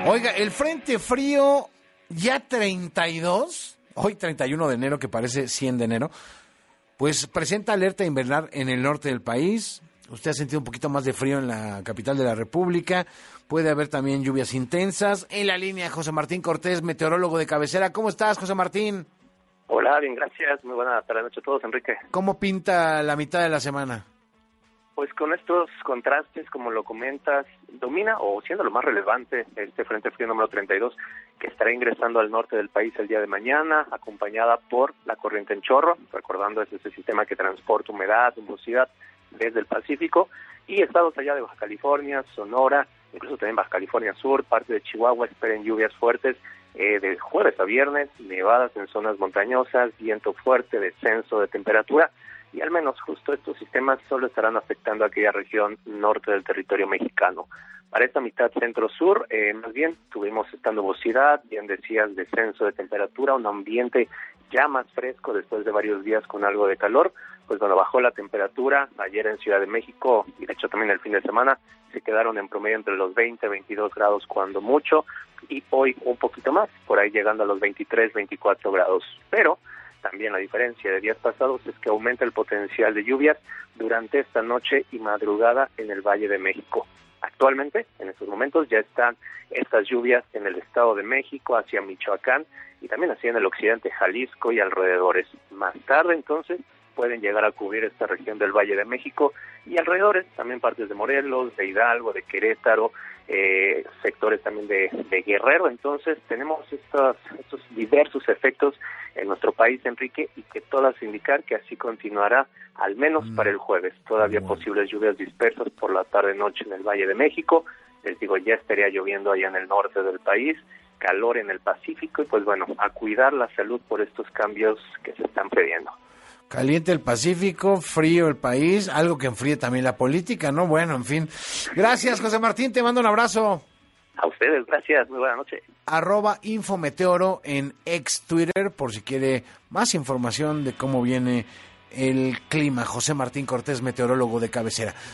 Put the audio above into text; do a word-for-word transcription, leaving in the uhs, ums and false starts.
Oiga, el Frente Frío ya treinta y dos, hoy treinta y uno de enero, que parece cien de enero, pues presenta alerta invernal en el norte del país. Usted ha sentido un poquito más de frío en la capital de la República. Puede haber también lluvias intensas. En la línea, José Martín Cortés, meteorólogo de cabecera. ¿Cómo estás, José Martín? Hola, bien, gracias. Muy buena tarde noche a todos, Enrique. ¿Cómo pinta la mitad de la semana? Pues con estos contrastes, como lo comentas, domina, o siendo lo más relevante, este Frente Frío número treinta y dos, que estará ingresando al norte del país el día de mañana, acompañada por la corriente en chorro, recordando es ese sistema que transporta humedad, nubosidad desde el Pacífico, y estados allá de Baja California, Sonora, incluso también Baja California Sur, parte de Chihuahua, esperen lluvias fuertes eh, de jueves a viernes, nevadas en zonas montañosas, viento fuerte, descenso de temperatura, y al menos justo estos sistemas solo estarán afectando a aquella región norte del territorio mexicano. Para esta mitad centro-sur, eh, más bien, tuvimos esta nubosidad, bien decías, descenso de temperatura, un ambiente ya más fresco después de varios días con algo de calor. Pues bueno, bajó la temperatura ayer en Ciudad de México, y de hecho también el fin de semana, se quedaron en promedio entre los veinte, veintidós grados cuando mucho, y hoy un poquito más, por ahí llegando a los veintitrés, veinticuatro grados. Pero también la diferencia de días pasados es que aumenta el potencial de lluvias durante esta noche y madrugada en el Valle de México. Actualmente, en estos momentos, ya están estas lluvias en el Estado de México, hacia Michoacán y también hacia en el occidente, Jalisco y alrededores. Más tarde, entonces, pueden llegar a cubrir esta región del Valle de México y alrededores, también partes de Morelos, de Hidalgo, de Querétaro, eh, sectores también de, de Guerrero. Entonces tenemos estos, estos diversos efectos en nuestro país, Enrique, y que todas indican que así continuará al menos mm. para el jueves. Todavía bueno. Posibles lluvias dispersas por la tarde-noche en el Valle de México. Les digo, ya estaría lloviendo allá en el norte del país, calor en el Pacífico y pues bueno, a cuidar la salud por estos cambios que se están pidiendo. Caliente el Pacífico, frío el país, algo que enfríe también la política, ¿no? Bueno, en fin. Gracias, José Martín, te mando un abrazo. A ustedes, gracias, muy buena noche. Arroba Infometeoro en ex Twitter, por si quiere más información de cómo viene el clima. José Martín Cortés, meteorólogo de cabecera.